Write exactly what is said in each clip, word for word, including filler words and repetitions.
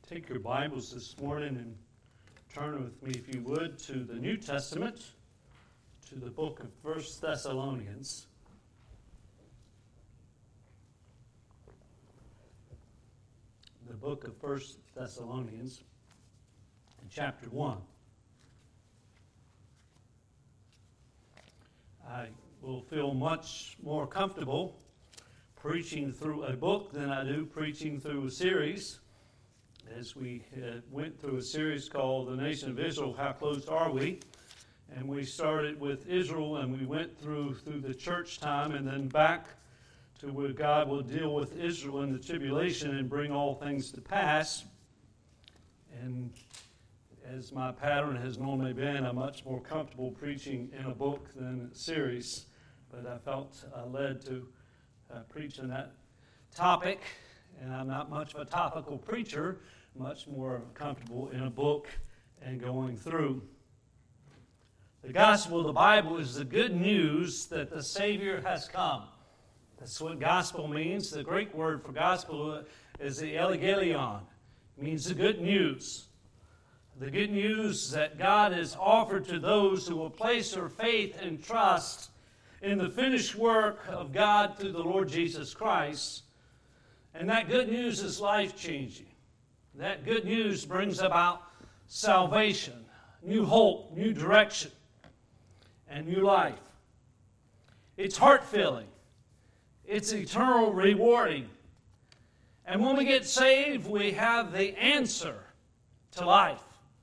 Take your Bibles this morning and turn with me, if you would, to the New Testament, to the book of First Thessalonians. The book of First Thessalonians, chapter one. I will feel much more comfortable preaching through a book than I do preaching through a series. As we uh, went through a series called The Nation of Israel, How Close Are We? And we started with Israel, and we went through through the church time, and then back to where God will deal with Israel in the tribulation and bring all things to pass. And as my pattern has normally been, I'm much more comfortable preaching in a book than a series. But I felt uh, led to uh, preach on that topic, and I'm not much of a topical preacher, much more comfortable in a book and going through. The gospel of the Bible is the good news that the Savior has come. That's what gospel means. The Greek word for gospel is the euangelion. It means the good news. The good news that God has offered to those who will place their faith and trust in the finished work of God through the Lord Jesus Christ. And that good news is life-changing. That good news brings about salvation, new hope, new direction, and new life. It's heart-filling. It's eternal rewarding. And when we get saved, we have the answer to life.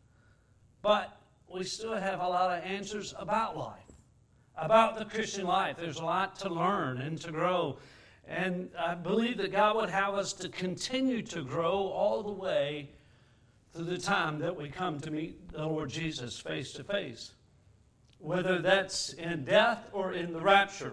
But we still have a lot of answers about life, about the Christian life. There's a lot to learn and to grow. And I believe that God would have us to continue to grow all the way through the time that we come to meet the Lord Jesus face to face, whether that's in death or in the rapture.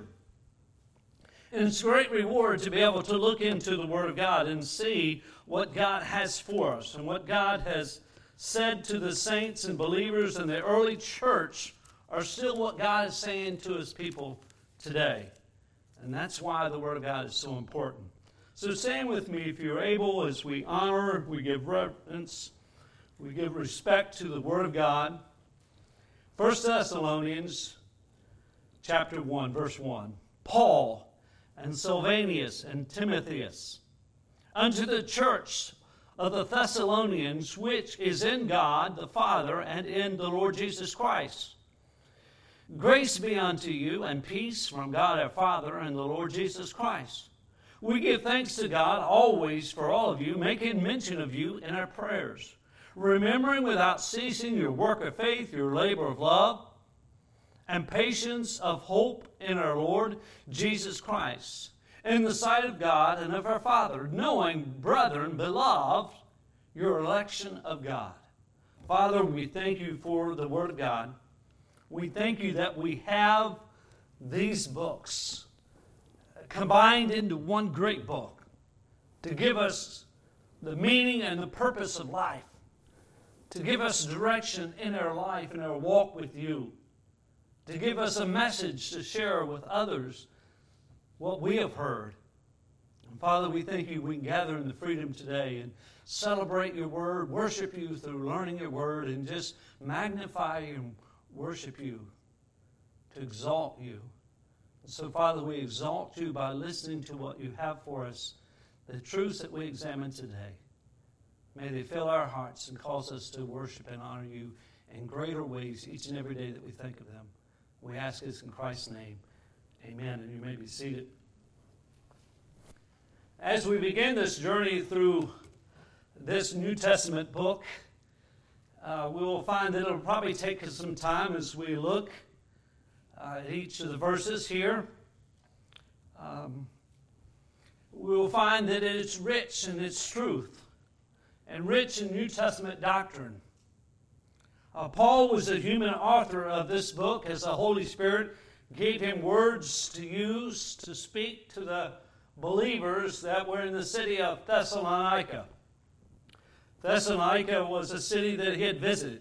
And it's a great reward to be able to look into the Word of God and see what God has for us and what God has said to the saints and believers in the early church are still what God is saying to His people today. And that's why the Word of God is so important. So stand with me if you're able as we honor, we give reverence, we give respect to the Word of God. First Thessalonians chapter one, verse one. Paul and Silvanus and Timotheus, unto the church of the Thessalonians, which is in God the Father and in the Lord Jesus Christ. Grace be unto you and peace from God our Father and the Lord Jesus Christ. We give thanks to God always for all of you, making mention of you in our prayers, remembering without ceasing your work of faith, your labor of love, and patience of hope in our Lord Jesus Christ, in the sight of God and of our Father, knowing, brethren, beloved, your election of God. Father, we thank you for the Word of God. We thank you that we have these books combined into one great book to give us the meaning and the purpose of life, to give us direction in our life and our walk with you, to give us a message to share with others what we have heard. And Father, we thank you we can gather in the freedom today and celebrate your word, worship you through learning your word, and just magnify and worship you, to exalt you. And so, Father, we exalt you by listening to what you have for us, the truths that we examine today. May they fill our hearts and cause us to worship and honor you in greater ways each and every day that we think of them. We ask this in Christ's name. Amen. And you may be seated. As we begin this journey through this New Testament book, uh, we will find that it will probably take us some time as we look uh, at each of the verses here. Um, we will find that it's rich in its truth and rich in New Testament doctrine. Uh, Paul was the human author of this book as the Holy Spirit gave him words to use to speak to the believers that were in the city of Thessalonica. Thessalonica was a city that he had visited.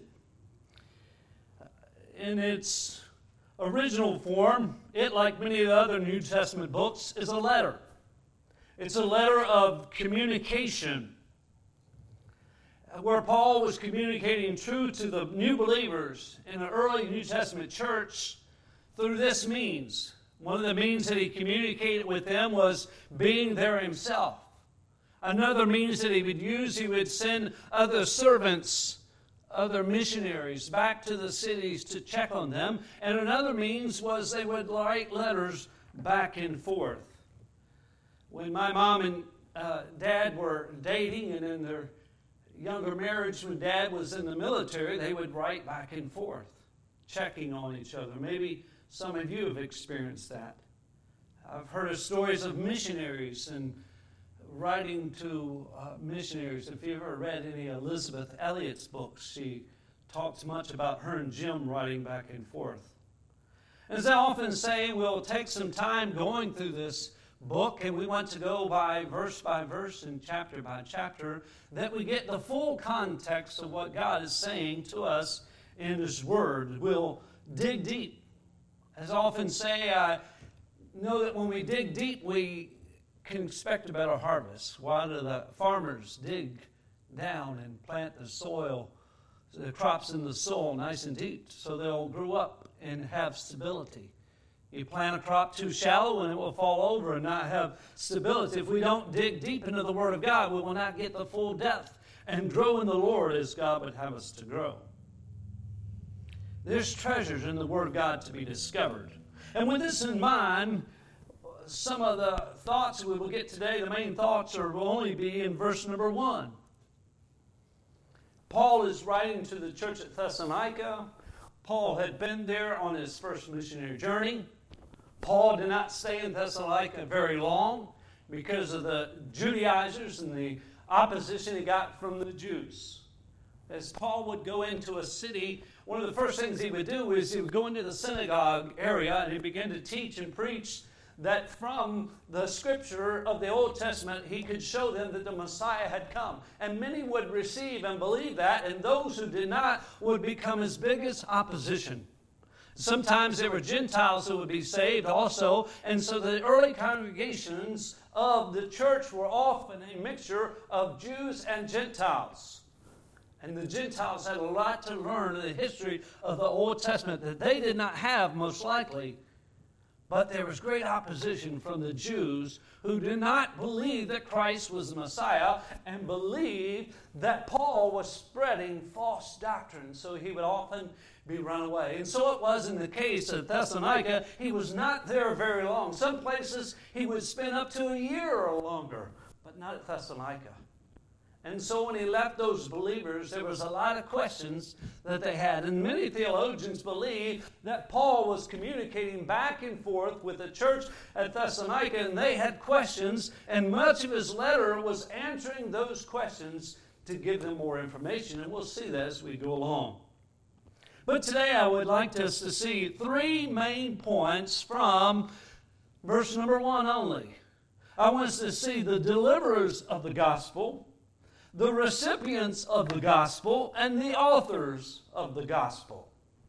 In its original form, it, like many of the other New Testament books, is a letter. It's a letter of communication. where Paul was communicating truth to the new believers in the early New Testament church through this means. One of the means that he communicated with them was being there himself. Another means that he would use, he would send other servants, other missionaries back to the cities to check on them. And another means was they would write letters back and forth. When my mom and uh, dad were dating and in their younger marriage, when dad was in the military, they would write back and forth, checking on each other. Maybe some of you have experienced that. I've heard of stories of missionaries and writing to uh, missionaries. If you ever read any Elizabeth Elliot's books, she talks much about her and Jim writing back and forth. As I often say, we'll take some time going through this book, and we want to go by verse by verse and chapter by chapter, that we get the full context of what God is saying to us in His Word. We'll dig deep. As I often say, I know that when we dig deep, we can expect a better harvest. Why do the farmers dig down and plant the soil, the crops in the soil nice and deep so they'll grow up and have stability? You plant a crop too shallow and it will fall over and not have stability. If we don't dig deep into the Word of God, we will not get the full depth and grow in the Lord as God would have us to grow. There's treasures in the Word of God to be discovered. And with this in mind, some of the thoughts we will get today, the main thoughts are, will only be in verse number one. Paul is writing to the church at Thessalonica. Paul had been there on his first missionary journey. Paul did not stay in Thessalonica very long because of the Judaizers and the opposition he got from the Jews. As Paul would go into a city, one of the first things he would do is he would go into the synagogue area and he began to teach and preach that from the scripture of the Old Testament, he could show them that the Messiah had come. And many would receive and believe that, and those who did not would become his biggest opposition. Sometimes there were Gentiles who would be saved also, and so the early congregations of the church were often a mixture of Jews and Gentiles. And the Gentiles had a lot to learn in the history of the Old Testament that they did not have, most likely. But there was great opposition from the Jews who did not believe that Christ was the Messiah and believed that Paul was spreading false doctrine. So he would often be run away. And so it was in the case of Thessalonica. He was not there very long. Some places he would spend up to a year or longer, but not at Thessalonica. And so when he left those believers, there was a lot of questions that they had. And many theologians believe that Paul was communicating back and forth with the church at Thessalonica, and they had questions, and much of his letter was answering those questions to give them more information. And we'll see that as we go along. But today I would like us to see three main points from verse number one only. I want us to see the deliverers of the gospel, the recipients of the gospel, and the authors of the gospel.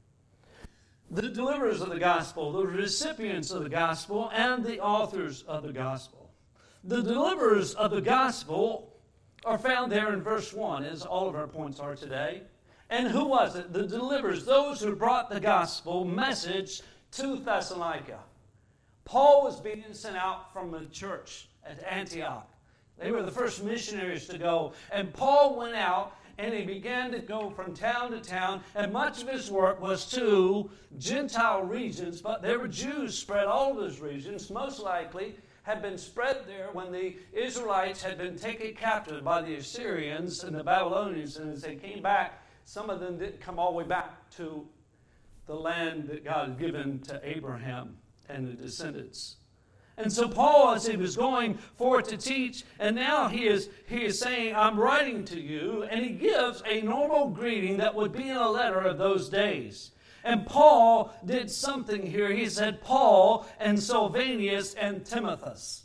The deliverers of the gospel, the recipients of the gospel, and the authors of the gospel. The deliverers of the gospel are found there in verse one, as all of our points are today. And who was it? The deliverers, those who brought the gospel message to Thessalonica. Paul was being sent out from the church at Antioch. They were the first missionaries to go. And Paul went out and he began to go from town to town. And much of his work was to Gentile regions, but there were Jews spread all over those regions, most likely had been spread there when the Israelites had been taken captive by the Assyrians and the Babylonians. And as they came back, some of them didn't come all the way back to the land that God had given to Abraham and the descendants. And so Paul, as he was going forth to teach, and now he is, he is saying, I'm writing to you, and he gives a normal greeting that would be in a letter of those days. And Paul did something here. He said, Paul and Silvanus and Timotheus.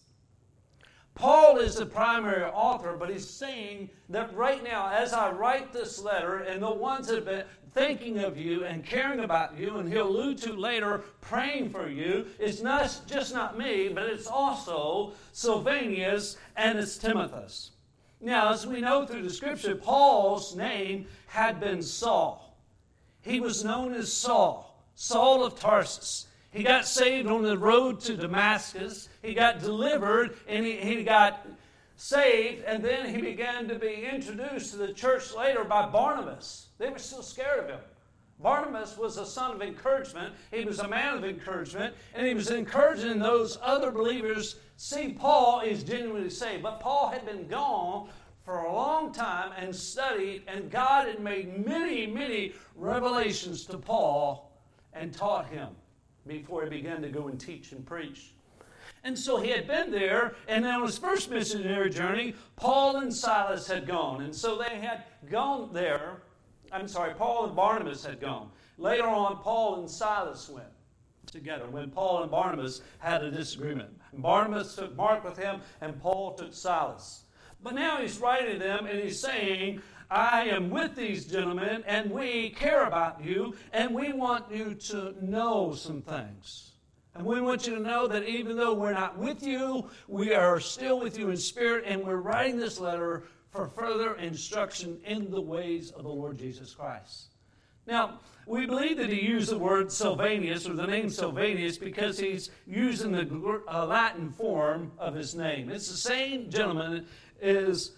Paul is the primary author, but he's saying that right now, as I write this letter, and the ones that have been thinking of you and caring about you, and he'll allude to later, praying for you, it's not just not me, but it's also Silvanus and it's Timotheus. Now, as we know through the Scripture, Paul's name had been Saul. He was known as Saul, Saul of Tarsus. He got saved on the road to Damascus. He got delivered, and he, he got saved, and then he began to be introduced to the church later by Barnabas. They were still scared of him. Barnabas was a son of encouragement. He was a man of encouragement, and he was encouraging those other believers. See, Paul is genuinely saved, but Paul had been gone for a long time and studied, and God had made many, many revelations to Paul and taught him before he began to go and teach and preach. And so he had been there, and on his first missionary journey, Paul and Silas had gone. And so they had gone there. I'm sorry, Paul and Barnabas had gone. Later on, Paul and Silas went together when Paul and Barnabas had a disagreement. And Barnabas took Mark with him, and Paul took Silas. But now he's writing to them, and he's saying, I am with these gentlemen, and we care about you, and we want you to know some things. And we want you to know that even though we're not with you, we are still with you in spirit, and we're writing this letter for further instruction in the ways of the Lord Jesus Christ. Now, we believe that he used the word Silvanus, or the name Silvanus, because he's using the uh, Latin form of his name. It's the same gentleman as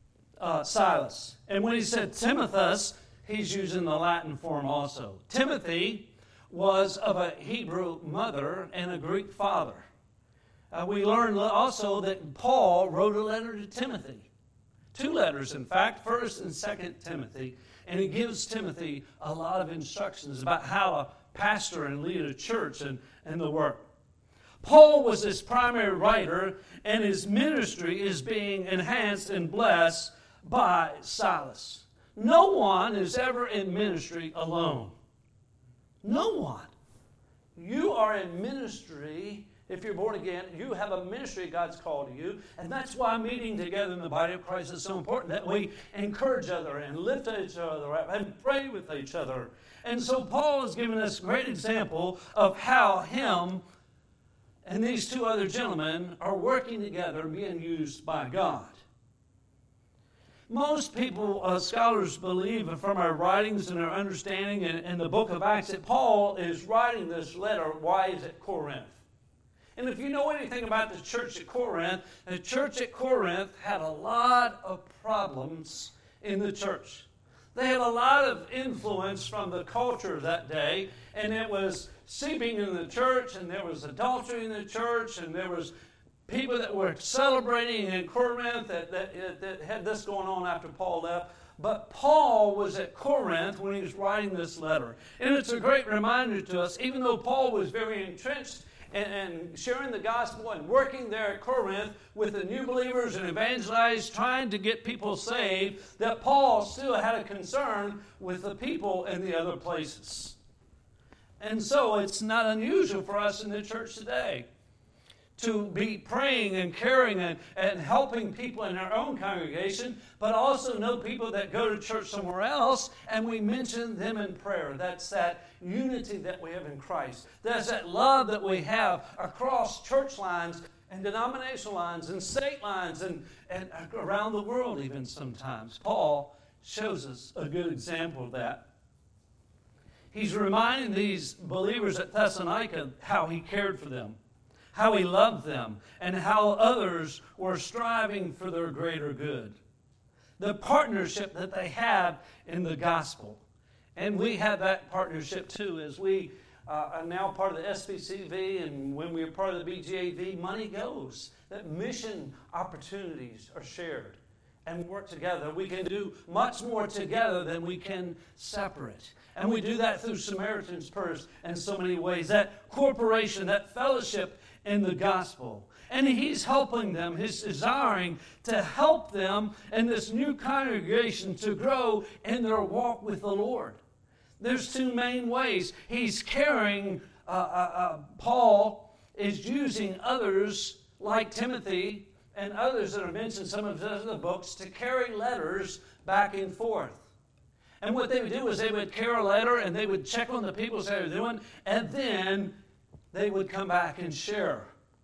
uh, Silas. And when he said Timotheus, he's using the Latin form also. Timothy was of a Hebrew mother and a Greek father. Uh, we learned also that Paul wrote a letter to Timothy. Two letters, in fact, First and Second Timothy. And he gives Timothy a lot of instructions about how to pastor and lead a church and, and the work. Paul was his primary writer, and his ministry is being enhanced and blessed by Silas. No one is ever in ministry alone. No one. You are in ministry. If you're born again, you have a ministry God's called to you. And that's why meeting together in the body of Christ is so important, that we encourage each other and lift each other up and pray with each other. And so Paul has given us a great example of how him and these two other gentlemen are working together and being used by God. Most people, uh, scholars believe from our writings and our understanding in, in the book of Acts that Paul is writing this letter. Why is it Corinth? And if you know anything about the church at Corinth, the church at Corinth had a lot of problems in the church. They had a lot of influence from the culture of that day, and it was seeping in the church, and there was adultery in the church, and there was people that were celebrating in Corinth that, that, that had this going on after Paul left. But Paul was at Corinth when he was writing this letter. And it's a great reminder to us, even though Paul was very entrenched And, and sharing the gospel and working there at Corinth with the new believers and evangelizing, trying to get people saved, that Paul still had a concern with the people in the other places. And so it's not unusual for us in the church today to be praying and caring and, and helping people in our own congregation, but also know people that go to church somewhere else, and we mention them in prayer. That's that unity that we have in Christ. That's that love that we have across church lines and denominational lines and state lines and, and around the world even sometimes. Paul shows us a good example of that. He's reminding these believers at Thessalonica how he cared for them, how he loved them, and how others were striving for their greater good. The partnership that they have in the gospel. And we have that partnership too, as we uh, are now part of the S B C V, and when we are part of the B G A V, money goes. That mission opportunities are shared and work together. We can do much more together than we can separate. And we do that through Samaritan's Purse in so many ways. That corporation, that fellowship in the gospel. And he's helping them, he's desiring to help them in this new congregation to grow in their walk with the Lord. There's two main ways. He's caring, uh, uh, uh, Paul is using others like Timothy and others that are mentioned in some of the other books to carry letters back and forth. And what they would do is they would carry a letter and they would check on the people as they were doing, and then they would come back and share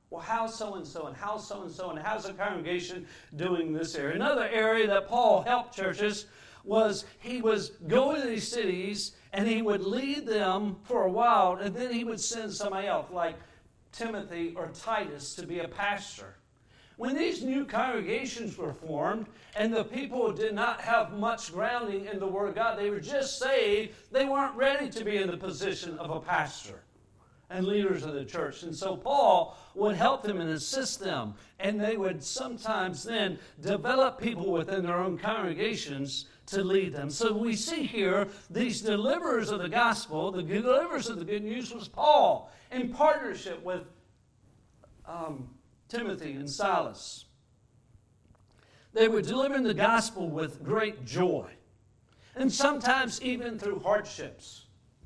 Well, how's so-and-so, and how's so-and-so, and how's the congregation doing in this area? Another area that Paul helped churches was he was going to these cities, and he would lead them for a while, and then he would send somebody else, like Timothy or Titus, to be a pastor. When these new congregations were formed, and the people did not have much grounding in the Word of God, they were just saved, they weren't ready to be in the position of a pastor and leaders of the church. And so Paul would help them and assist them, and they would sometimes then develop people within their own congregations to lead them. So we see here these deliverers of the gospel, the deliverers of the good news was Paul, in partnership with um, Timothy and Silas. They were delivering the gospel with great joy, and sometimes even through hardships.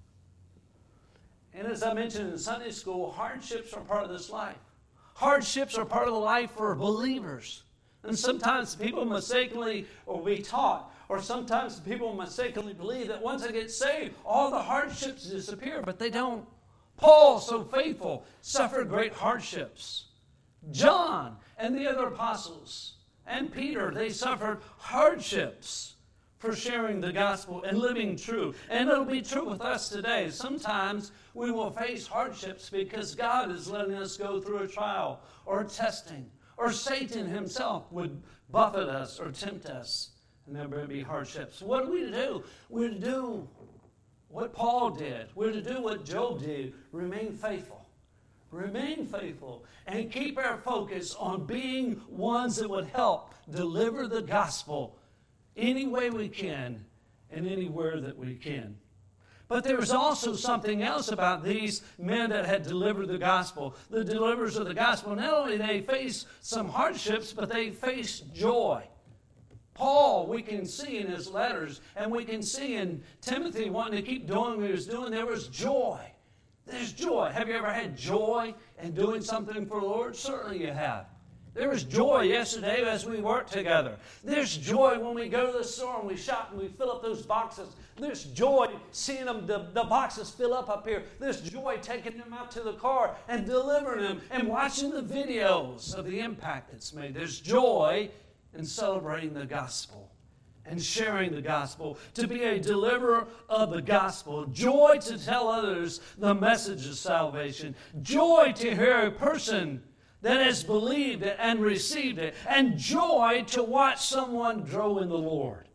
And as I mentioned in Sunday school, hardships are part of this life. Hardships are part of the life for believers. And sometimes people mistakenly or be taught, or sometimes people mistakenly believe that once they get saved, all the hardships disappear, but they don't. Paul, so faithful, suffered great hardships. John and the other apostles and Peter, they suffered hardships for sharing the gospel and living true. And it'll be true with us today. Sometimes we will face hardships because God is letting us go through a trial or a testing, or Satan himself would buffet us or tempt us, and there will be hardships. What are we to do? We're to do what Paul did. We're to do what Job did. Remain faithful. Remain faithful and keep our focus on being ones that would help deliver the gospel any way we can and anywhere that we can. But there was also something else about these men that had delivered the gospel. The deliverers of the gospel, not only they faced some hardships, but they faced joy. Paul, we can see in his letters, and we can see in Timothy wanting to keep doing what he was doing, there was joy. There's joy. Have you ever had joy in doing something for the Lord? Certainly you have. There was joy yesterday as we worked together. There's joy when we go to the store and we shop and we fill up those boxes. There's joy seeing them, the, the boxes fill up up here. There's joy taking them out to the car and delivering them and watching the videos of the impact it's made. There's joy in celebrating the gospel and sharing the gospel, to be a deliverer of the gospel. Joy to tell others the message of salvation. Joy to hear a person that has believed it and received it. And joy to watch someone grow in the Lord.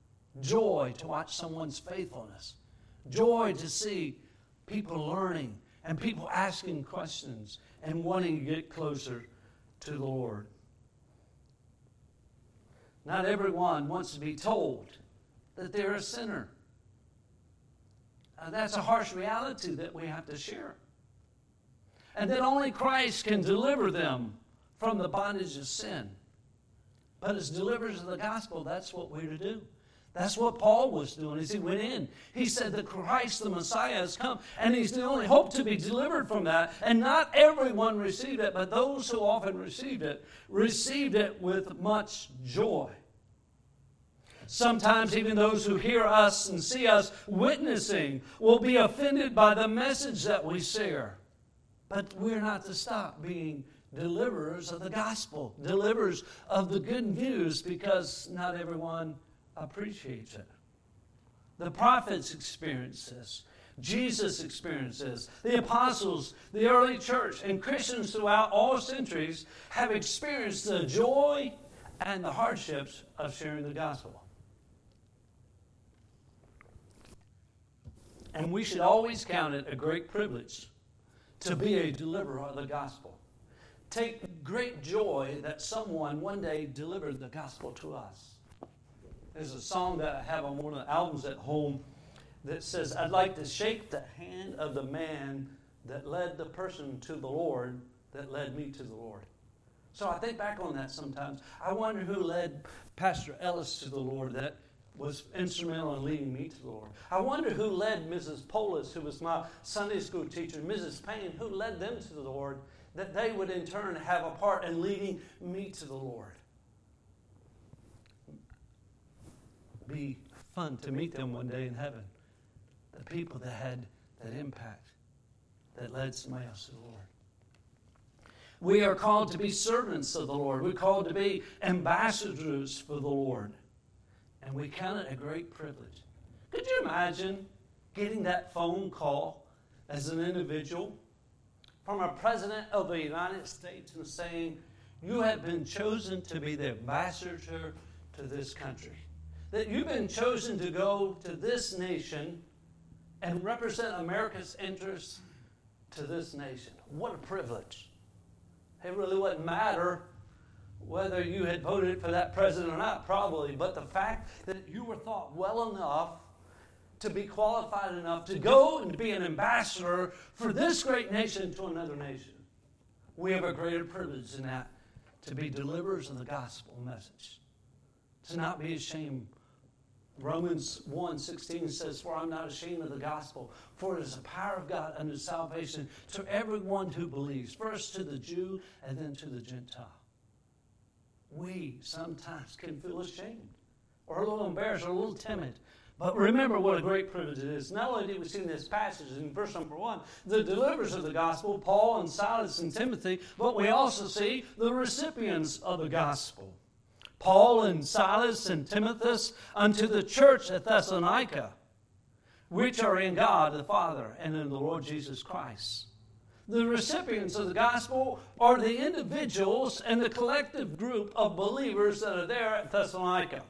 Joy to watch someone's faithfulness. Joy to see people learning and people asking questions and wanting to get closer to the Lord. Not everyone wants to be told that they're a sinner. Uh, that's a harsh reality that we have to share. And that only Christ can deliver them from the bondage of sin. But as deliverers of the gospel, that's what we're to do. That's what Paul was doing as he went in. He said that Christ the Messiah has come, and he's the only hope to be delivered from that. And not everyone received it, but those who often received it, received it with much joy. Sometimes even those who hear us and see us witnessing will be offended by the message that we share. But we're not to stop being deliverers of the gospel, deliverers of the good news, because not everyone appreciates it. The prophets experienced this. Jesus experienced this. The apostles, the early church, and Christians throughout all centuries have experienced the joy and the hardships of sharing the gospel. And we should always count it a great privilege to be a deliverer of the gospel. Take great joy that someone one day delivered the gospel to us. There's a song that I have on one of the albums at home that says, I'd like to shake the hand of the man that led the person to the Lord that led me to the Lord. So I think back on that sometimes. I wonder who led Pastor Ellis to the Lord that was instrumental in leading me to the Lord. I wonder who led Missus Polis, who was my Sunday school teacher, Missus Payne, who led them to the Lord, that they would in turn have a part in leading me to the Lord. Be fun to meet them one day in heaven. The people that had that impact, that led somebody else to the Lord. We are called to be servants of the Lord. We're called to be ambassadors for the Lord. And we count it a great privilege. Could you imagine getting that phone call as an individual from a president of the United States and saying, you have been chosen to be the ambassador to this country. That you've been chosen to go to this nation and represent America's interests to this nation. What a privilege. It really wouldn't matter whether you had voted for that president or not, probably, but the fact that you were thought well enough to be qualified enough to go and be an ambassador for this great nation to another nation. We have a greater privilege than that, to be deliverers of the gospel message, to not be ashamed. Romans one sixteen says, for I'm not ashamed of the gospel, for it is the power of God unto salvation to everyone who believes, first to the Jew and then to the Gentile. We sometimes can feel ashamed or a little embarrassed or a little timid. But remember what a great privilege it is. Not only did we see in this passage in verse number one, the deliverers of the gospel, Paul and Silas and Timothy, but we also see the recipients of the gospel. Paul and Silas and Timothy unto the church at Thessalonica, which are in God the Father and in the Lord Jesus Christ. The recipients of the gospel are the individuals and the collective group of believers that are there at Thessalonica.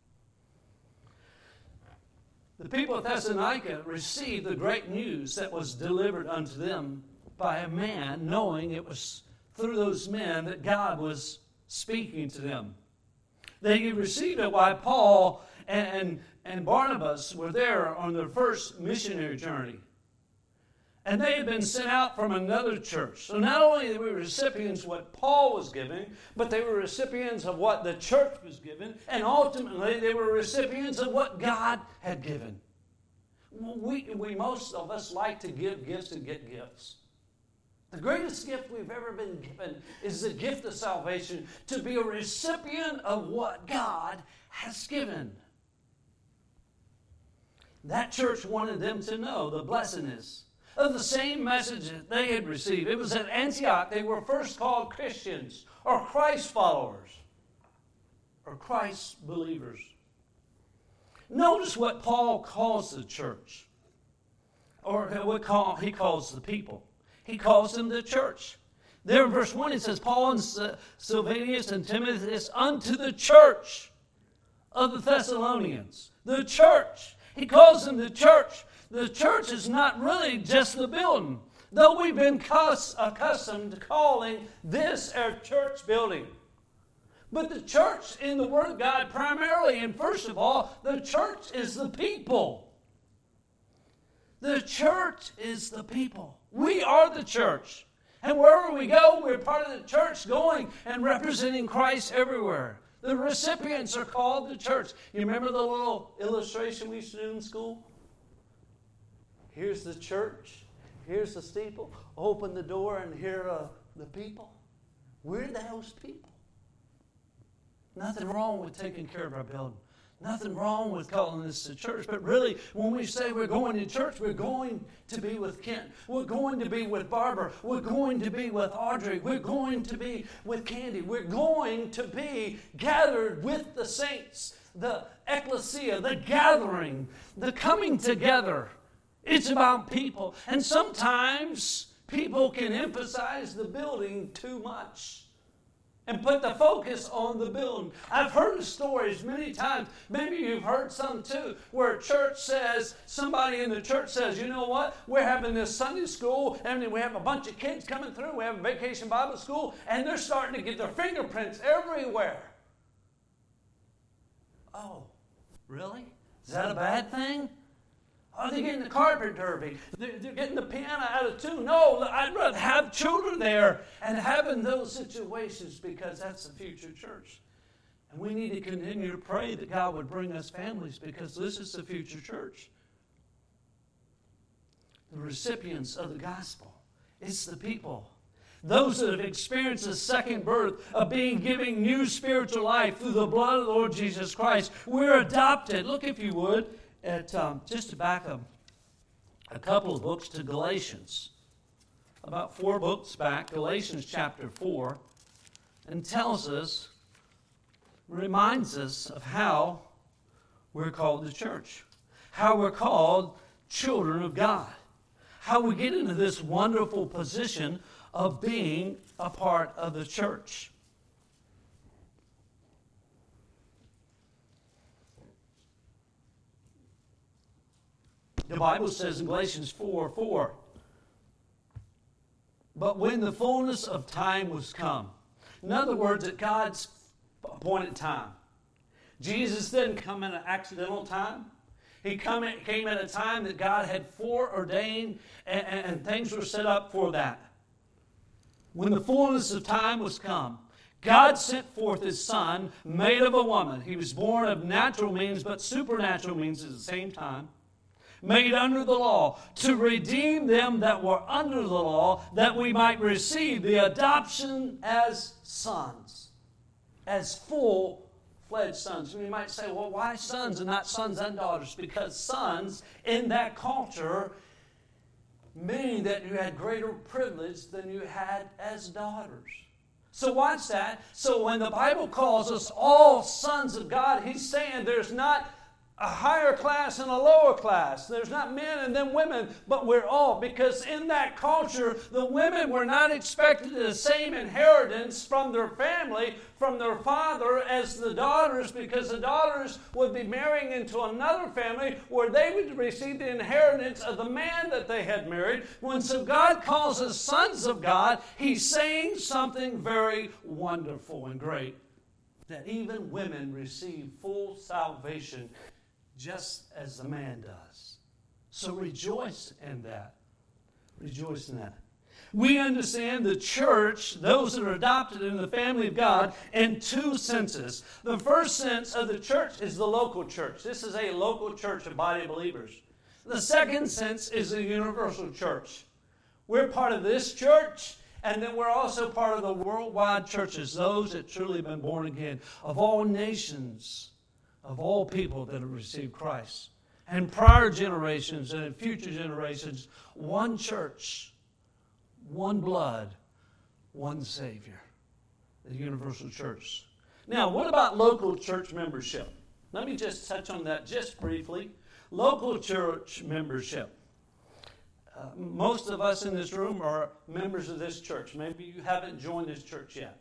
The people of Thessalonica received the great news that was delivered unto them by a man, knowing it was through those men that God was speaking to them. They received it while Paul and, and Barnabas were there on their first missionary journey. And they had been sent out from another church. So not only were they recipients of what Paul was giving, but they were recipients of what the church was given, and ultimately they were recipients of what God had given. We, we most of us like to give gifts and get gifts. The greatest gift we've ever been given is the gift of salvation, to be a recipient of what God has given. That church wanted them to know the blessedness of the same message that they had received. It was at Antioch they were first called Christians, or Christ followers, or Christ believers. Notice what Paul calls the church, or what call, he calls the people. He calls them the church. There in verse one it says, Paul and Silvanus and Timothy unto the church of the Thessalonians. The church. He calls them the church. The church is not really just the building, though we've been accustomed to calling this our church building. But the church in the Word of God primarily, and first of all, the church is the people. The church is the people. We are the church. And wherever we go, we're part of the church, going and representing Christ everywhere. The recipients are called the church. You remember the little illustration we used to do in school? Here's the church. Here's the steeple. Open the door and here are the people. We're those people. Nothing wrong with taking care of our building. Nothing wrong with calling this a church. But really, when we say we're going to church, we're going to be with Kent. We're going to be with Barbara. We're going to be with Audrey. We're going to be with Candy. We're going to be gathered with the saints. The ecclesia, the gathering, the coming together. It's about people. And sometimes people can emphasize the building too much and put the focus on the building. I've heard the stories many times. Maybe you've heard some too, where a church says, somebody in the church says, you know what, we're having this Sunday school, and we have a bunch of kids coming through, we have a vacation Bible school, and they're starting to get their fingerprints everywhere. Oh, really? Is that a bad thing? Are they getting the carpet derby? They're, they're getting the piano out of tune. No, I'd rather have children there and having those situations, because that's the future church. And we need to continue to pray that God would bring us families, because this is the future church. The recipients of the gospel. It's the people. Those that have experienced the second birth of being given new spiritual life through the blood of the Lord Jesus Christ. We're adopted. Look, if you would, at um, just to back up a couple of books to Galatians. about four books back, Galatians chapter four, and tells us, reminds us of how we're called the church, how we're called children of God, how we get into this wonderful position of being a part of the church. The Bible says in Galatians four four, but when the fullness of time was come, in other words, at God's appointed time. Jesus didn't come in an accidental time. He come in, came at a time that God had foreordained, and, and, and things were set up for that. When the fullness of time was come, God sent forth His Son, made of a woman. He was born of natural means, but supernatural means at the same time. Made under the law, to redeem them that were under the law, that we might receive the adoption as sons, as full-fledged sons. And you might say, well, why sons and not sons and daughters? Because sons in that culture meaning that you had greater privilege than you had as daughters. So watch that. So when the Bible calls us all sons of God, He's saying there's not a higher class and a lower class. There's not men and then women, but we're all. Because in that culture, the women were not expected the same inheritance from their family, from their father, as the daughters, because the daughters would be marrying into another family where they would receive the inheritance of the man that they had married. When so God calls us sons of God, He's saying something very wonderful and great, that even women receive full salvation just as the man does. So rejoice in that. Rejoice in that. We understand the church, those that are adopted in the family of God, in two senses. The first sense of the church is the local church. This is a local church, a body of believers. The second sense is the universal church. We're part of this church, and then we're also part of the worldwide churches, those that truly have been born again, of all nations, of all people that have received Christ. And prior generations and in future generations, one church, one blood, one Savior, the universal church. Now, what about local church membership? Let me just touch on that just briefly. Local church membership. Uh, most of us in this room are members of this church. Maybe you haven't joined this church yet.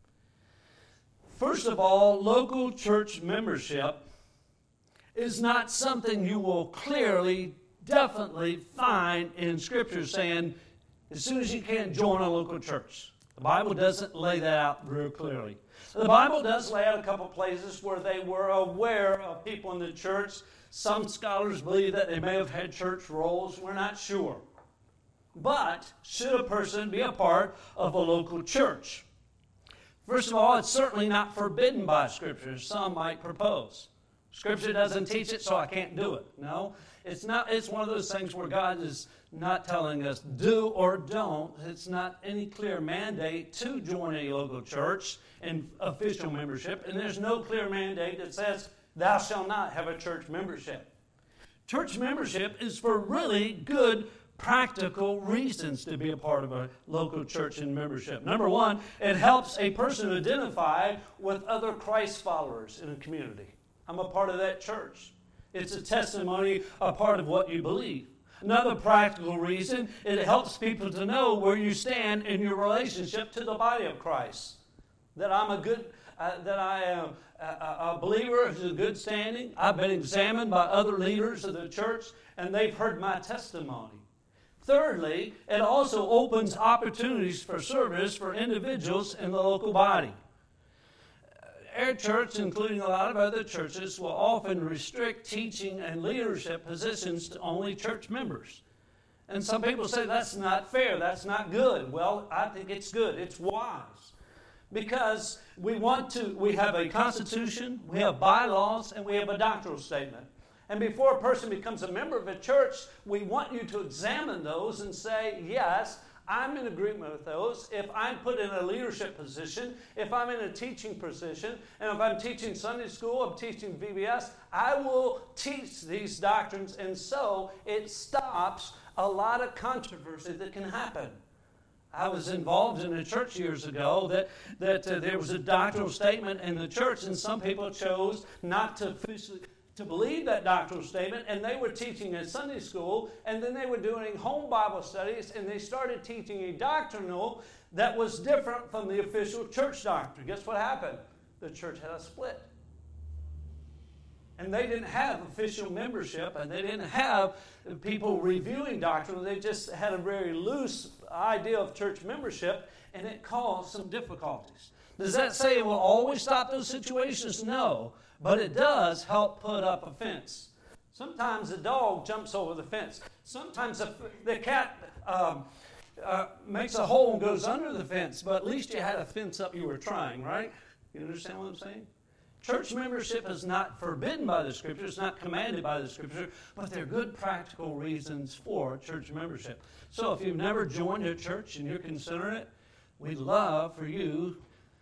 First of all, local church membership is not something you will clearly, definitely find in Scripture saying, as soon as you can, join a local church. The Bible doesn't lay that out real clearly. The Bible does lay out a couple places where they were aware of people in the church. Some scholars believe that they may have had church rolls. We're not sure. But should a person be a part of a local church? First of all, it's certainly not forbidden by Scripture, as some might propose. Scripture doesn't teach it, so I can't do it. No, it's not. It's one of those things where God is not telling us do or don't. It's not any clear mandate to join a local church in official membership, and there's no clear mandate that says thou shalt not have a church membership. Church membership is for really good practical reasons to be a part of a local church and membership. Number one, it helps a person identify with other Christ followers in a community. I'm a part of that church. It's a testimony, a part of what you believe. Another practical reason, it helps people to know where you stand in your relationship to the body of Christ. That I'm a good, uh, that I am a, a believer who's in good standing. I've been examined by other leaders of the church, and they've heard my testimony. Thirdly, it also opens opportunities for service for individuals in the local body. Our church, including a lot of other churches, will often restrict teaching and leadership positions to only church members. And some people say that's not fair, that's not good. Well, I think it's good, it's wise. Because we want to, we have a constitution, we have bylaws, and we have a doctrinal statement. And before a person becomes a member of a church, we want you to examine those and say, yes, I'm in agreement with those. If I'm put in a leadership position, if I'm in a teaching position, and if I'm teaching Sunday school, I'm teaching V B S, I will teach these doctrines, and so it stops a lot of controversy that can happen. I was involved in a church years ago that, that uh, there was a doctrinal statement in the church, and some people chose not to officially to believe that doctrinal statement, and they were teaching in Sunday school, and then they were doing home Bible studies, and they started teaching a doctrinal that was different from the official church doctrine. Guess what happened? The church had a split. And they didn't have official membership, and they didn't have people reviewing doctrine. They just had a very loose idea of church membership, and it caused some difficulties. Does that say it will always stop those situations? No. But it does help put up a fence. Sometimes the dog jumps over the fence. Sometimes the, the cat um, uh, makes a hole and goes under the fence. But at least you had a fence up you were trying, right? You understand what I'm saying? Church membership is not forbidden by the Scripture. It's not commanded by the Scripture. But there are good practical reasons for church membership. So if you've never joined a church and you're considering it, we'd love for you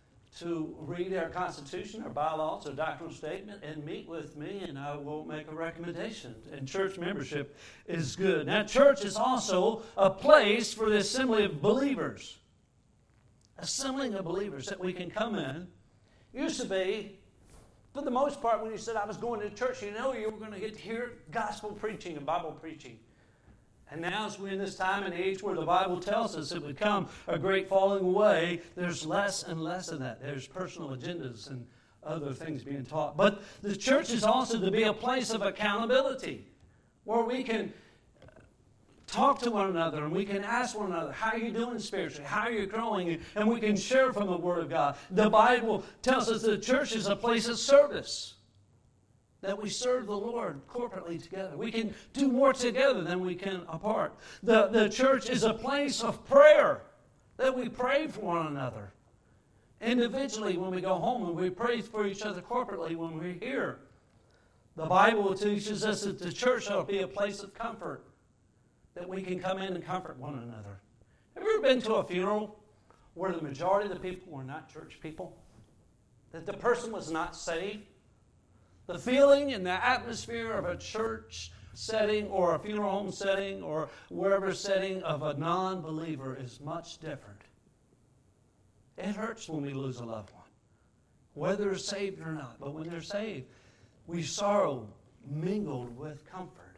to read our Constitution, our bylaws, our doctrinal statement, and meet with me, and I will make a recommendation. And church membership is good. Now, church is also a place for the assembly of believers. Assembling of believers that we can come in. Used to be, for the most part, when you said I was going to church, you know you were going to get to hear gospel preaching and Bible preaching. And now, as we're in this time and age where the Bible tells us it would come a great falling away, there's less and less of that. There's personal agendas and other things being taught. But the church is also to be a place of accountability, where we can talk to one another and we can ask one another, how are you doing spiritually? How are you growing? And we can share from the Word of God. The Bible tells us the church is a place of service, that we serve the Lord corporately together. We can do more together than we can apart. The, the church is a place of prayer, that we pray for one another. Individually when we go home, and we pray for each other corporately when we're here. The Bible teaches us that the church ought to be a place of comfort, that we can come in and comfort one another. Have you ever been to a funeral where the majority of the people were not church people? That the person was not saved? The feeling and the atmosphere of a church setting or a funeral home setting or wherever setting of a non-believer is much different. It hurts when we lose a loved one, whether they're saved or not. But when they're saved, we sorrow mingled with comfort.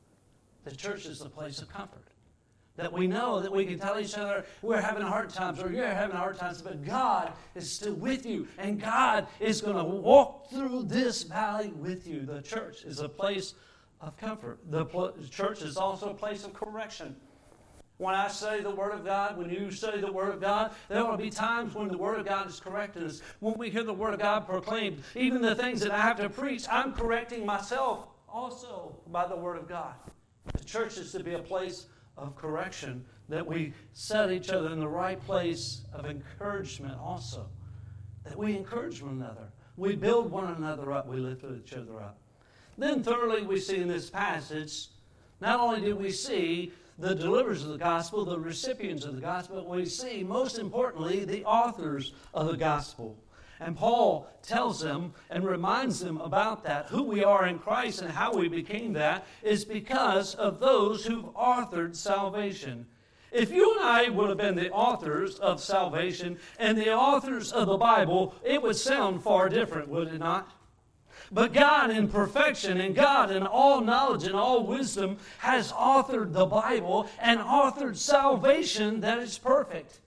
The church is the place of comfort. That we know that we can tell each other we're having hard times or you're having hard times, but God is still with you and God is going to walk through this valley with you. The church is a place of comfort. The pl- church is also a place of correction. When I study the Word of God, when you study the Word of God, there will be times when the Word of God is correcting us. When we hear the Word of God proclaimed, even the things that I have to preach, I'm correcting myself also by the Word of God. The church is to be a place of correction, that we set each other in the right place of encouragement also. That we encourage one another. We build one another up. We lift each other up. Then thirdly, we see in this passage, not only do we see the deliverers of the gospel, the recipients of the gospel, but we see, most importantly, the authors of the gospel. And Paul tells them and reminds them about that. Who we are in Christ and how we became that is because of those who've authored salvation. If you and I would have been the authors of salvation and the authors of the Bible, it would sound far different, would it not? But God in perfection and God in all knowledge and all wisdom has authored the Bible and authored salvation that is perfect.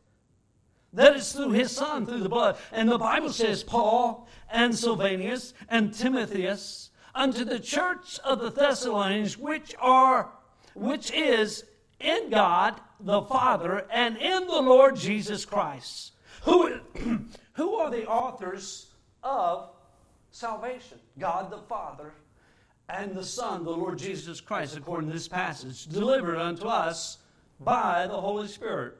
That is through His Son, through the blood. And the Bible says, Paul and Silvanus and Timotheus, unto the church of the Thessalonians, which are, which is in God the Father and in the Lord Jesus Christ. Who, who are the authors of salvation? God the Father and the Son, the Lord Jesus Christ, according to this passage, delivered unto us by the Holy Spirit.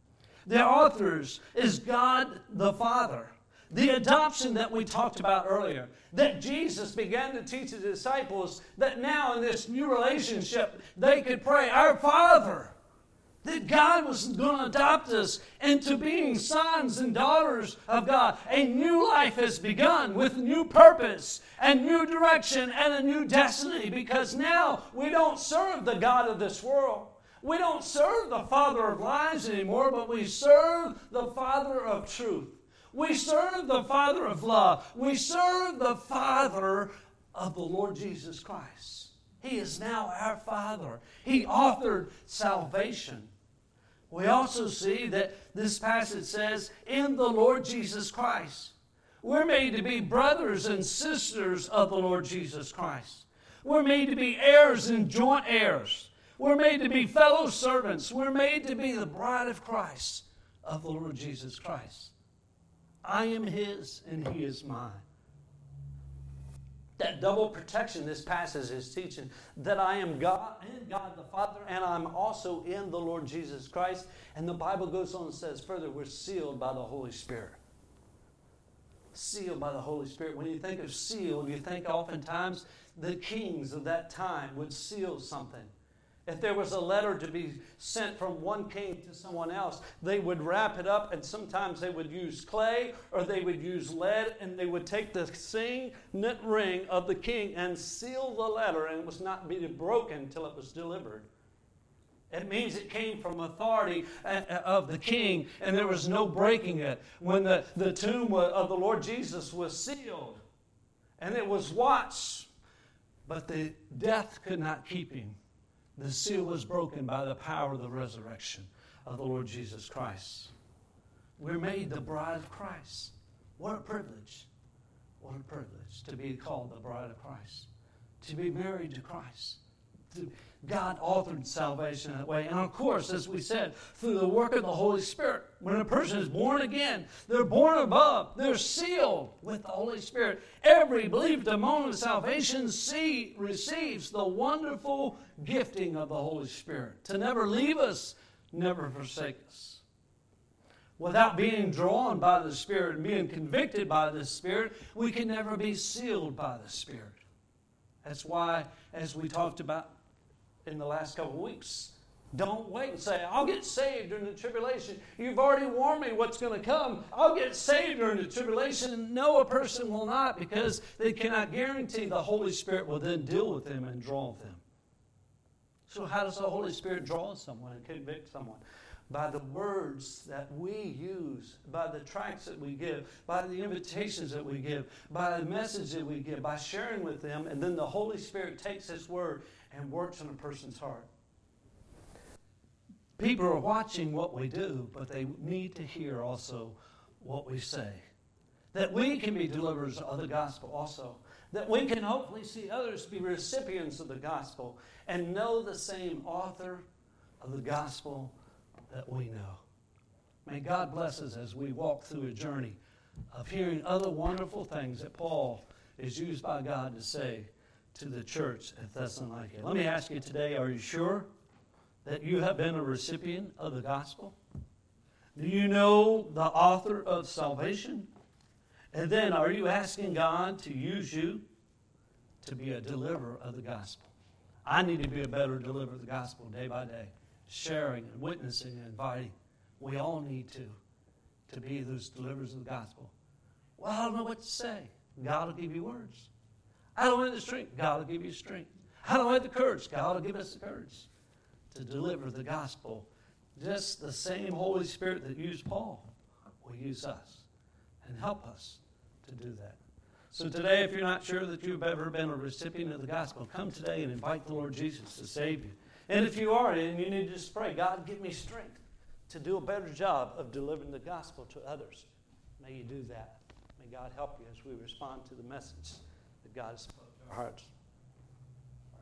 The authors is God the Father. The adoption that we talked about earlier, that Jesus began to teach His disciples that now in this new relationship they could pray, Our Father. That God was going to adopt us into being sons and daughters of God. A new life has begun with new purpose and new direction and a new destiny, because now we don't serve the God of this world. We don't serve the father of lies anymore, but we serve the Father of truth. We serve the Father of love. We serve the Father of the Lord Jesus Christ. He is now our Father. He authored salvation. We also see that this passage says, in the Lord Jesus Christ. We're made to be brothers and sisters of the Lord Jesus Christ. We're made to be heirs and joint heirs. We're made to be fellow servants. We're made to be the bride of Christ, of the Lord Jesus Christ. I am His and He is mine. That double protection this passage is teaching, that I am God in God the Father, and I'm also in the Lord Jesus Christ. And the Bible goes on and says further, we're sealed by the Holy Spirit. Sealed by the Holy Spirit. When you think of sealed, you think oftentimes the kings of that time would seal something. If there was a letter to be sent from one king to someone else, they would wrap it up, and sometimes they would use clay or they would use lead, and they would take the signet ring of the king and seal the letter, and it was not to be broken until it was delivered. It means it came from authority of the king, and there was no breaking it. When the, the tomb of the Lord Jesus was sealed, and it was watched, but the death could not keep him. The seal was broken by the power of the resurrection of the Lord Jesus Christ. We're made the bride of Christ. What a privilege. What a privilege to be called the bride of Christ. To be married to Christ. To, God authored salvation that way. And of course, as we said, through the work of the Holy Spirit, when a person is born again, they're born above. They're sealed with the Holy Spirit. Every believer at the moment of salvation see, receives the wonderful gifting of the Holy Spirit to never leave us, never forsake us. Without being drawn by the Spirit and being convicted by the Spirit, we can never be sealed by the Spirit. That's why, as we talked about in the last couple of weeks, don't wait and say, I'll get saved during the tribulation. You've already warned me what's going to come. I'll get saved during the tribulation. No, a person will not, because they cannot guarantee the Holy Spirit will then deal with them and draw them. So how does the Holy Spirit draw someone and convict someone? By the words that we use, by the tracts that we give, by the invitations that we give, by the message that we give, by sharing with them, and then the Holy Spirit takes His word and works in a person's heart. People are watching what we do, but they need to hear also what we say. That we can be deliverers of the gospel also. That we can hopefully see others be recipients of the gospel and know the same author of the gospel that we know. May God bless us as we walk through a journey of hearing other wonderful things that Paul is used by God to say to the church at Thessalonica. Let me ask you today, are you sure that you have been a recipient of the gospel? Do you know the author of salvation? And then, are you asking God to use you to be a deliverer of the gospel? I need to be a better deliverer of the gospel day by day, sharing and witnessing and inviting. We all need to, to be those deliverers of the gospel. Well, I don't know what to say. God will give you words. I don't have the strength. God will give you strength. I don't have the courage. God will give us the courage to deliver the gospel. Just the same Holy Spirit that used Paul will use us and help us to do that. So today, if you're not sure that you've ever been a recipient of the gospel, come today and invite the Lord Jesus to save you. And if you are, and you need to just pray, God, give me strength to do a better job of delivering the gospel to others. May you do that. May God help you as we respond to the message that God has spoken to our hearts.